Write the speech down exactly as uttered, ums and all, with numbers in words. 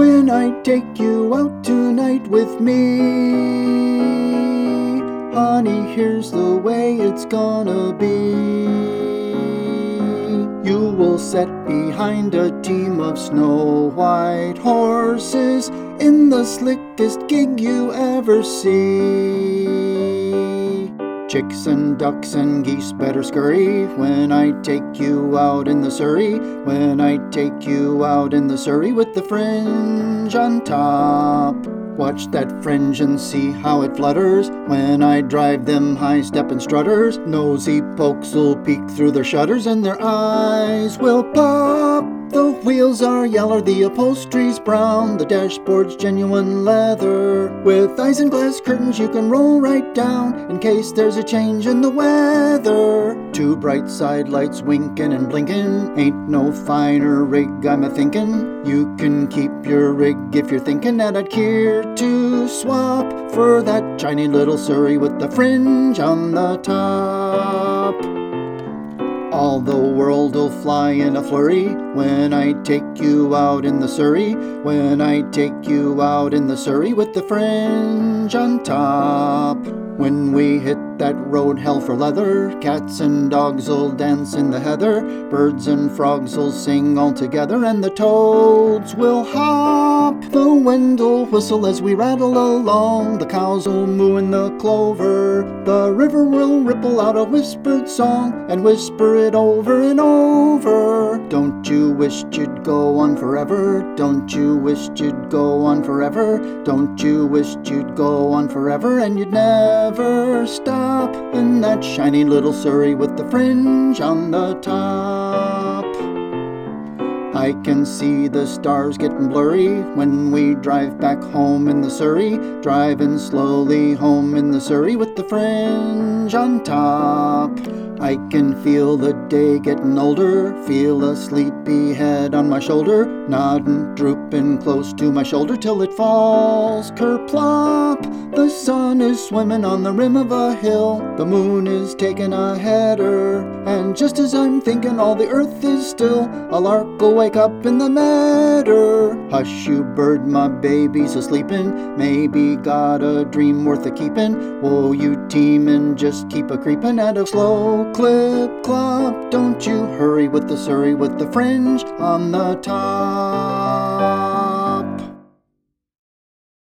when I take you out tonight with me. Honey, here's the way it's gonna be. You will sit behind a team of snow-white horses in the slickest gig you ever see. Chicks and ducks and geese better scurry when I take you out in the Surrey, when I take you out in the Surrey with the fringe on top. Watch that fringe and see how it flutters when I drive them high-steppin' strutters. Nosy pokes'll peek through their shutters and their eyes will pop. The wheels are yeller, the upholstery's brown, the dashboard's genuine leather. With isinglass curtains you can roll right down in case there's a change in the weather. Two bright side lights winkin' and blinkin', ain't no finer rig I'm a-thinkin'. You can keep your rig if you're thinkin' that I'd care to swap for that shiny little Surrey with the fringe on the top. All the world'll fly in a flurry when I take you out in the Surrey, when I take you out in the Surrey with the fringe on top. When we hit that road hell for leather, cats and dogs'll dance in the heather, birds and frogs'll sing all together, and the toads will hop. The wind'll whistle as we rattle along, the cows'll moo in the clover, the river will ripple out a whispered song and whisper it over and over. Don't you wish you'd go on forever? Don't you wish you'd go on forever? Don't you wish you'd go on forever and you'd never stop in that shiny little Surrey with the fringe on the top? I can see the stars getting blurry when we drive back home in the Surrey, driving slowly home in the Surrey with the fringe on top. I can feel the day getting older, feel a sleepy head on my shoulder, nodding, drooping close to my shoulder till it falls kerplop. The sun is swimming on the rim of a hill, the moon is taking a header, and just as I'm thinking all the earth is still, a lark will wake up in the meadow. Hush, you bird, my baby's a-sleepin', maybe got a dream worth a-keepin'. Whoa, you teemin', just keep a-creepin' at a slow clip-clop. Don't you hurry with the Surrey with the fringe on the top.